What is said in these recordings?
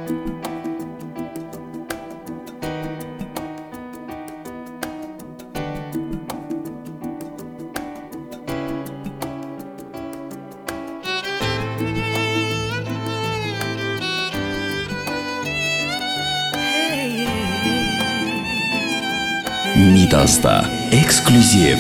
Midas'ta ekskluziv.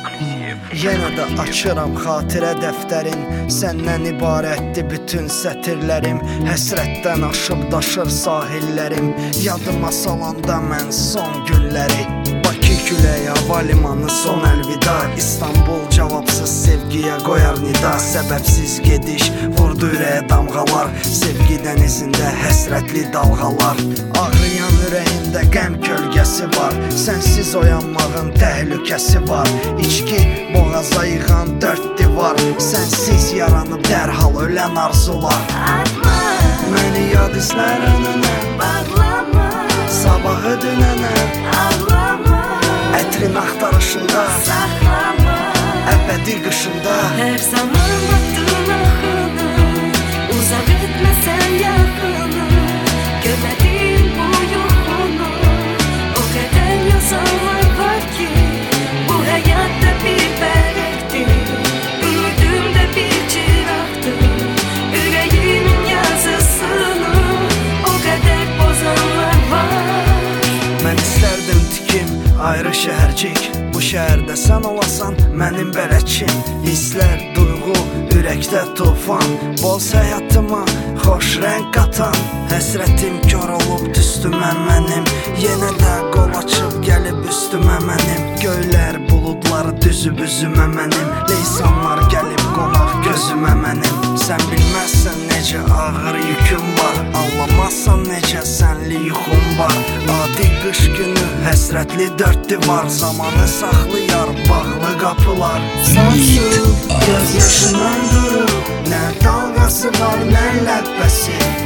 Yenə də açıram xatirə dəftərin, səndən ibarətdir bütün sətirlərim. Həsrətdən aşıb daşır sahillərim, yadıma salanda mən son günləri. Bakı külək hava limanı son əlvida, İstanbul cavabsız sevgiyə qoyar nida. Səbəbsiz gediş vurdu ürəyə damğalar, sevgi dənizində həsrətli dalğalar. Ağrıyan ürəyimdə qəm kölgəsi var, sənsiz oyanmağın təhlükəsi var. İçki boğaza yığan dörd divar, sənsiz yaranıb dərhal ölən arzular. Atma məni yad izlər önünə, bağlama sabahı dünənə, ağlama ətrin axtarışında, saxlama əbədi qışında. Hər zaman vaxtın axını, uzaq etməsən yaxını, görmədin bu yoxunu. O qədər yazanlar var ki, bu həyatda bir bərəkdir, ümidimdə bir çıraqdır. Ürəyimin yazısını o qədər pozanlar var. Mən istərdim tikim ayrı şəhərcik, bu şəhərdə sən olasan mənim bələdçim. Hisslər, duyğu, ürəkdə tufan, boz həyatıma xoş rəng qatan. Həsrətim kör olub düstümə mənim, yenə də qol açıb gəlib üstümə mənim. Göylər, buludlar düzüb üzümə mənim, leysanlar gəlib qonaq gözümə mənim. Sən bilməzsən necə ağır yüküm var, anlamazsan necə sənli yuxum var. Adi qış günü, həsrətli dörd divar, zamanı saxlayar bağlı qapılar. Sonsuz göz yaşından durur, nə dalğası var, nə ləbbəsi.